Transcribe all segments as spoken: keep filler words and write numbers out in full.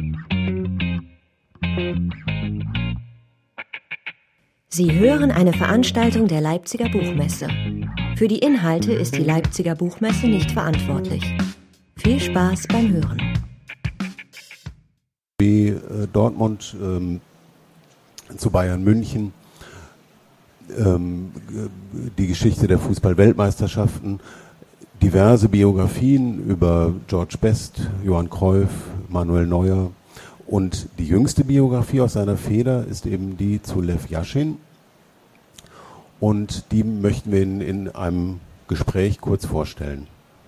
Sie hören eine Veranstaltung der Leipziger Buchmesse. Für die Inhalte ist die Leipziger Buchmesse nicht verantwortlich. Viel Spaß beim Hören. Wie äh, Dortmund ähm, zu Bayern München, ähm, die Geschichte der Fußball-Weltmeisterschaften, diverse Biografien über George Best, Johann Cruyff, Manuel Neuer. Und die jüngste Biografie aus seiner Feder ist eben die zu Lew Yashin. Und die möchten wir Ihnen in einem Gespräch kurz vorstellen.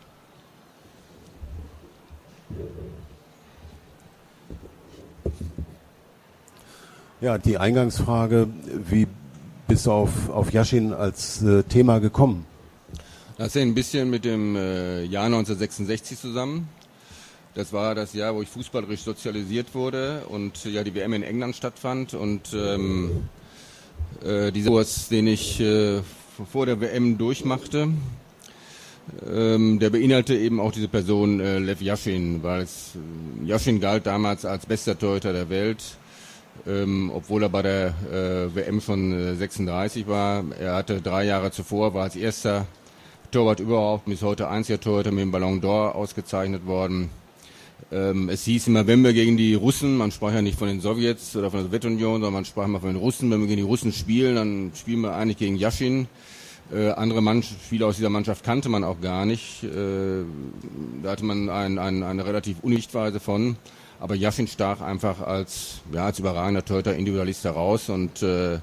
Ja, die Eingangsfrage, wie bist du auf, auf Yashin als äh, Thema gekommen? Das hängt ein bisschen mit dem äh, Jahr neunzehnhundertsechsundsechzig zusammen. Das war das Jahr, wo ich fußballerisch sozialisiert wurde und ja die W M in England stattfand und ähm, äh, dieser Kurs, den ich äh, vor der W M durchmachte, ähm, der beinhaltete eben auch diese Person äh, Lew Yashin, weil es, äh, Yashin galt damals als bester Torhüter der Welt, ähm, obwohl er bei der äh, W M schon äh, sechsunddreißig war. Er hatte drei Jahre zuvor, war als erster Torwart überhaupt, bis heute einziger Torhüter mit dem Ballon d'Or ausgezeichnet worden. Ähm, es hieß immer, wenn wir gegen die Russen, man sprach ja nicht von den Sowjets oder von der Sowjetunion, sondern man sprach immer von den Russen, wenn wir gegen die Russen spielen, dann spielen wir eigentlich gegen Yashin. Äh, andere Mannschaft, Spieler aus dieser Mannschaft kannte man auch gar nicht. Äh, da hatte man ein, ein, eine relativ Unsichtweise von. Aber Yashin stach einfach als, ja, als überragender Torhüter, Individualist heraus und äh,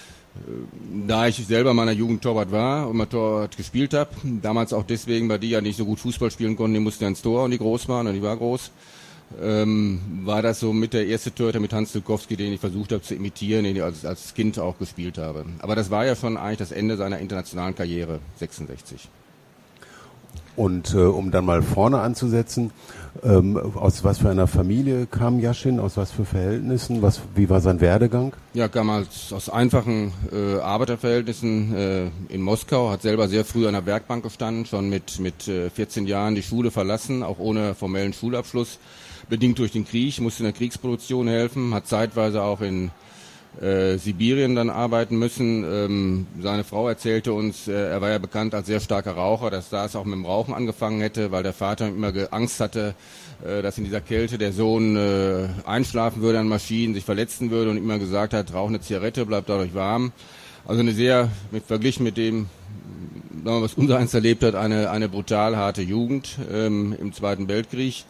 da ich selber meiner Jugend Torwart war und mal Torwart gespielt habe, damals auch deswegen, weil die ja nicht so gut Fußball spielen konnten, die mussten ja ins Tor und die groß waren und ich war groß, ähm, war das so mit der erste Torhüter mit Hans Dulkowski, den ich versucht habe zu imitieren, den ich als, als Kind auch gespielt habe. Aber das war ja schon eigentlich das Ende seiner internationalen Karriere, sechsundsechzig. Und äh, um dann mal vorne anzusetzen, ähm, aus was für einer Familie kam Yashin, aus was für Verhältnissen, was, wie war sein Werdegang? Ja, kam als, aus einfachen äh, Arbeiterverhältnissen äh, in Moskau, hat selber sehr früh an der Werkbank gestanden, schon mit, mit äh, vierzehn Jahren die Schule verlassen, auch ohne formellen Schulabschluss, bedingt durch den Krieg, musste in der Kriegsproduktion helfen, hat zeitweise auch in Äh, Sibirien dann arbeiten müssen. Ähm, seine Frau erzählte uns, äh, er war ja bekannt als sehr starker Raucher, dass da es auch mit dem Rauchen angefangen hätte, weil der Vater immer Angst hatte, äh, dass in dieser Kälte der Sohn äh, einschlafen würde an Maschinen, sich verletzen würde und immer gesagt hat, rauch eine Zigarette, bleibt dadurch warm. Also eine sehr, mit, verglichen mit dem, was unser eins erlebt hat, eine, eine brutal harte Jugend ähm, im Zweiten Weltkrieg.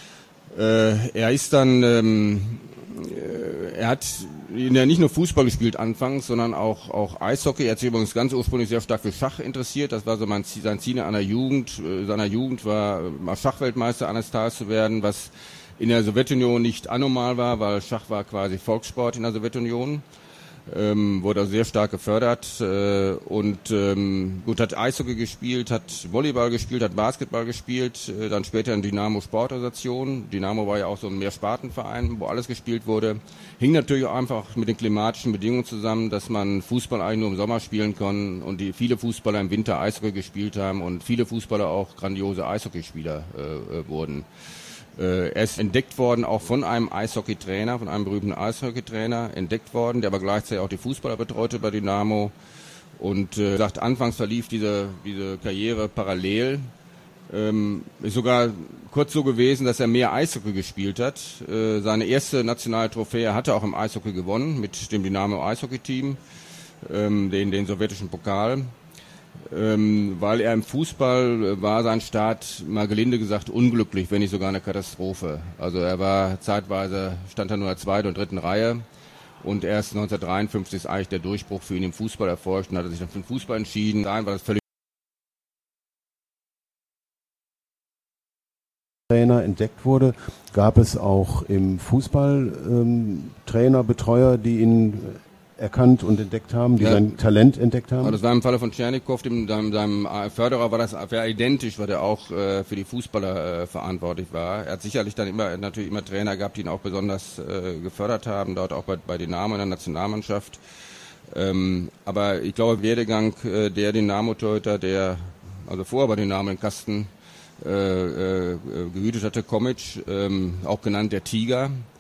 Äh, er ist dann, ähm, äh, er hat ja nicht nur Fußball gespielt anfangs, sondern auch, auch Eishockey. Er hat sich übrigens ganz ursprünglich sehr stark für Schach interessiert. Das war so mein Ziel, sein Ziel einer Jugend, äh, seiner Jugend war, mal Schachweltmeister eines Tages zu werden, was in der Sowjetunion nicht anormal war, weil Schach war quasi Volkssport in der Sowjetunion. Ähm, wurde also sehr stark gefördert äh, und ähm, gut, hat Eishockey gespielt, hat Volleyball gespielt, hat Basketball gespielt, äh, dann später in Dynamo Sportorganisation. Dynamo war ja auch so ein Mehrspartenverein, wo alles gespielt wurde. Hing natürlich auch einfach mit den klimatischen Bedingungen zusammen, dass man Fußball eigentlich nur im Sommer spielen kann und die viele Fußballer im Winter Eishockey gespielt haben und viele Fußballer auch grandiose Eishockeyspieler äh, äh, wurden. Er ist entdeckt worden, auch von einem Eishockeytrainer, von einem berühmten Eishockeytrainer entdeckt worden, der aber gleichzeitig auch die Fußballer betreute bei Dynamo. Und äh, sagt, anfangs verlief diese, diese Karriere parallel. Ähm, ist sogar kurz so gewesen, dass er mehr Eishockey gespielt hat. Äh, seine erste nationale Trophäe hat er auch im Eishockey gewonnen, mit dem Dynamo Eishockey-Team, ähm, den, den sowjetischen Pokal. Ähm, weil er im Fußball war sein Start, mal gelinde gesagt, unglücklich, wenn nicht sogar eine Katastrophe. Also er war zeitweise, stand er nur in der zweiten und dritten Reihe und erst neunzehnhundertdreiundfünfzig ist eigentlich der Durchbruch für ihn im Fußball erfolgt und hat er sich dann für den Fußball entschieden. Dahin war das völlig Trainer entdeckt wurde, gab es auch im Fußball ähm, Trainer, Betreuer, die ihn erkannt und entdeckt haben, die ja. sein Talent entdeckt haben? Also das war im Falle von Tschernikow, dem, dem, seinem Förderer, war das war identisch, weil der auch äh, für die Fußballer äh, verantwortlich war. Er hat sicherlich dann immer natürlich immer Trainer gehabt, die ihn auch besonders äh, gefördert haben, dort auch bei, bei Dynamo in der Nationalmannschaft. Ähm, aber ich glaube, Werdegang äh, der Dynamo-Torhüter, der also vorher bei Dynamo den Kasten äh, äh, gehütet hatte, Komic, ähm, auch genannt der Tiger,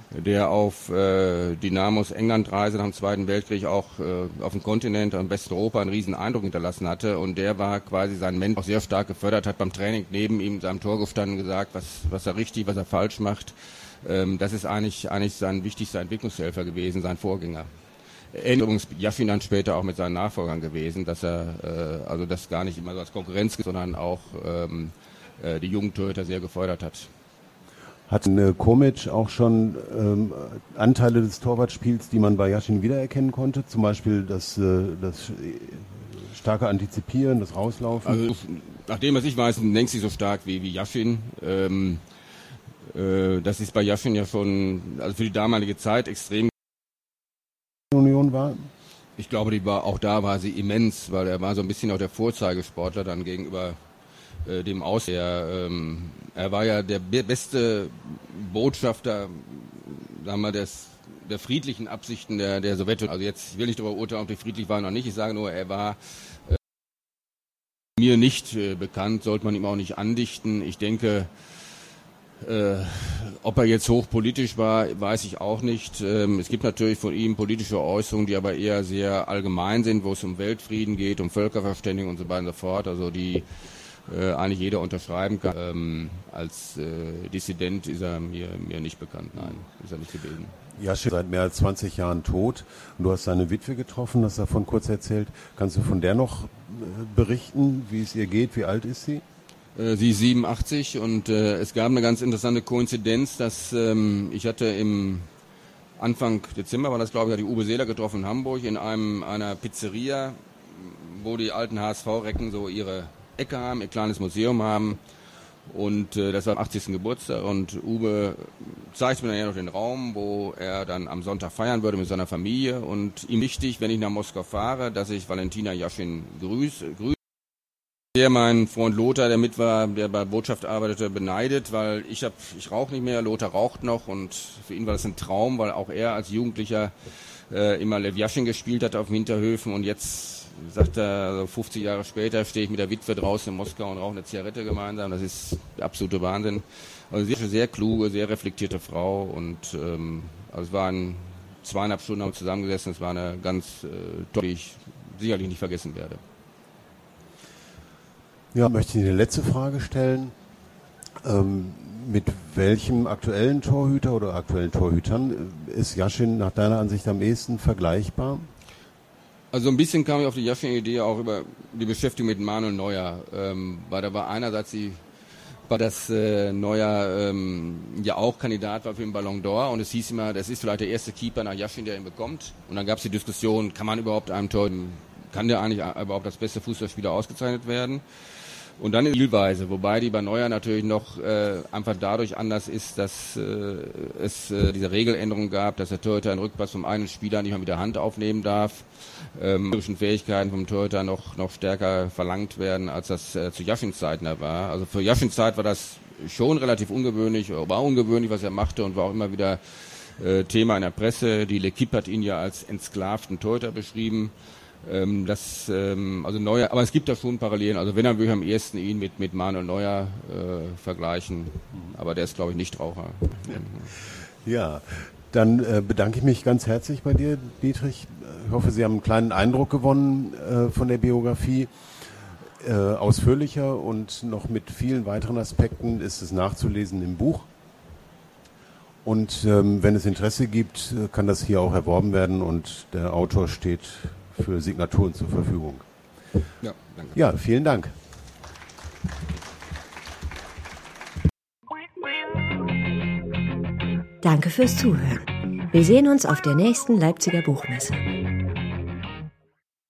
der auf äh, Dynamos England-Reise nach dem Zweiten Weltkrieg auch äh, auf dem Kontinent und Westeuropa einen riesen Eindruck hinterlassen hatte. Und der war quasi sein Mentor, auch sehr stark gefördert, hat beim Training neben ihm in seinem Tor gestanden und gesagt, was, was er richtig, was er falsch macht. Ähm, das ist eigentlich, eigentlich sein wichtigster Entwicklungshelfer gewesen, sein Vorgänger. Übrigens Yashin dann später auch mit seinen Nachfolgern gewesen, dass er äh, also das gar nicht immer so als Konkurrenz, sondern auch ähm, äh, die jungen Torhüter sehr gefördert hat. Hat äh, Komic auch schon ähm, Anteile des Torwartspiels, die man bei Yashin wiedererkennen konnte? Zum Beispiel das, äh, das starke Antizipieren, das Rauslaufen? Also, nach dem, was ich weiß, längst nicht so stark wie, wie Yashin. Ähm, äh, das ist bei Yashin ja schon, also für die damalige Zeit extrem. Union war? Ich glaube, die war, auch da war sie immens, weil er war so ein bisschen auch der Vorzeigesportler dann gegenüber äh, dem Aus. Er, ähm, er war ja der be- beste Botschafter, sagen wir, des, der friedlichen Absichten der, der Sowjetunion. Also jetzt, ich will nicht darüber urteilen, ob die friedlich waren oder nicht. Ich sage nur, er war äh, mir nicht äh, bekannt, sollte man ihm auch nicht andichten. Ich denke, Äh, ob er jetzt hochpolitisch war, weiß ich auch nicht. Ähm, es gibt natürlich von ihm politische Äußerungen, die aber eher sehr allgemein sind, wo es um Weltfrieden geht, um Völkerverständigung und so weiter und so fort, also die äh, eigentlich jeder unterschreiben kann. Ähm, als äh, Dissident ist er mir, mir nicht bekannt, nein, ist er nicht gewesen. Yashin ist seit mehr als zwanzig Jahren tot und du hast seine Witwe getroffen, hast davon kurz erzählt. Kannst du von der noch äh, berichten, wie es ihr geht, wie alt ist sie? Sie ist siebenundachtzig und äh, es gab eine ganz interessante Koinzidenz, dass ähm, ich hatte im Anfang Dezember, war das glaube ich, die Uwe Seeler getroffen in Hamburg, in einem einer Pizzeria, wo die alten H S V-Recken so ihre Ecke haben, ihr kleines Museum haben und äh, das war am achtzigsten Geburtstag und Uwe zeigte mir dann ja noch den Raum, wo er dann am Sonntag feiern würde mit seiner Familie und ihm wichtig, wenn ich nach Moskau fahre, dass ich Valentina Yashin grüße, grüße. Der mein Freund Lothar, der mit war, der bei Botschaft arbeitete, beneidet, weil ich hab, ich rauche nicht mehr, Lothar raucht noch und für ihn war das ein Traum, weil auch er als Jugendlicher äh, immer Lev Yashin gespielt hat auf dem Hinterhöfen und jetzt, sagt er, also fünfzig Jahre später stehe ich mit der Witwe draußen in Moskau und rauche eine Zigarette gemeinsam, das ist der absolute Wahnsinn. Also sie ist eine sehr kluge, sehr reflektierte Frau und ähm, also es waren zweieinhalb Stunden haben wir zusammengesessen, es war eine ganz äh, tolle, die ich sicherlich nicht vergessen werde. Ja, möchte ich eine letzte Frage stellen. Ähm, mit welchem aktuellen Torhüter oder aktuellen Torhütern ist Yashin nach deiner Ansicht am ehesten vergleichbar? Also ein bisschen kam ich auf die Yashin-Idee auch über die Beschäftigung mit Manuel Neuer, ähm, weil da war einerseits die, war das äh, Neuer ähm, ja auch Kandidat war für den Ballon d'Or und es hieß immer, das ist vielleicht der erste Keeper nach Yashin, der ihn bekommt. Und dann gab es die Diskussion, kann man überhaupt einem Torhüter, kann der eigentlich überhaupt als beste Fußballspieler ausgezeichnet werden? Und dann in Spielweise, wobei die bei Neuer natürlich noch äh, einfach dadurch anders ist, dass äh, es äh, diese Regeländerung gab, dass der Torhüter einen Rückpass vom einen Spieler nicht mehr mit der Hand aufnehmen darf. Ähm, Fähigkeiten vom Torhüter noch noch stärker verlangt werden, als das äh, zu Yashins Zeiten da war. Also für Yashins Zeit war das schon relativ ungewöhnlich, war ungewöhnlich, was er machte und war auch immer wieder äh, Thema in der Presse. Die L'Equipe hat ihn ja als entsklavten Torhüter beschrieben. Ähm, das, ähm, also Neuer, aber es gibt da schon Parallelen. Also wenn, dann würde ich am ehesten ihn mit, mit Manuel Neuer äh, vergleichen. Aber der ist, glaube ich, Nichtraucher. Ja, dann äh, bedanke ich mich ganz herzlich bei dir, Dietrich. Ich hoffe, Sie haben einen kleinen Eindruck gewonnen äh, von der Biografie. Äh, ausführlicher und noch mit vielen weiteren Aspekten ist es nachzulesen im Buch. Und ähm, wenn es Interesse gibt, kann das hier auch erworben werden und der Autor steht für Signaturen zur Verfügung. Ja, danke. Ja, vielen Dank. Danke fürs Zuhören. Wir sehen uns auf der nächsten Leipziger Buchmesse.